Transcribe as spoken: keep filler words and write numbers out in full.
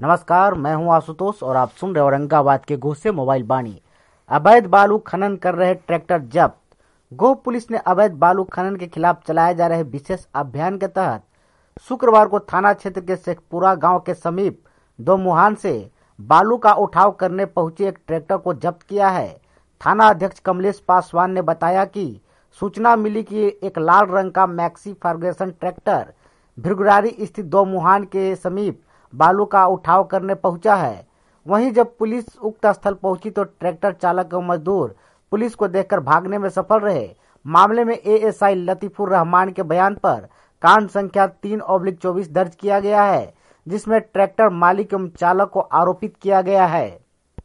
नमस्कार, मैं हूं आशुतोष और आप सुन रहे औरंगाबाद के गोह से मोबाइल बाणी। अवैध बालू खनन कर रहे ट्रैक्टर जब्त। गोह पुलिस ने अवैध बालू खनन के खिलाफ चलाए जा रहे विशेष अभियान के तहत शुक्रवार को थाना क्षेत्र के शेखपुरा गांव के समीप दो मुहान से बालू का उठाव करने पहुंचे एक ट्रैक्टर को जब्त किया है। थाना अध्यक्ष कमलेश पासवान ने बताया कि सूचना मिली कि एक लाल रंग का मैक्सी फर्गुसन ट्रैक्टर भिरगुरारी स्थित दो मुहान के समीप बालू का उठाव करने पहुंचा है। वहीं जब पुलिस उक्त स्थल पहुंची तो ट्रैक्टर चालक और मजदूर पुलिस को देखकर भागने में सफल रहे। मामले में एएसआई लतीफुर रहमान के बयान पर कांड संख्या तीन ऑब्लिक चौबीस दर्ज किया गया है, जिसमें ट्रैक्टर मालिक एवं चालक को आरोपित किया गया है।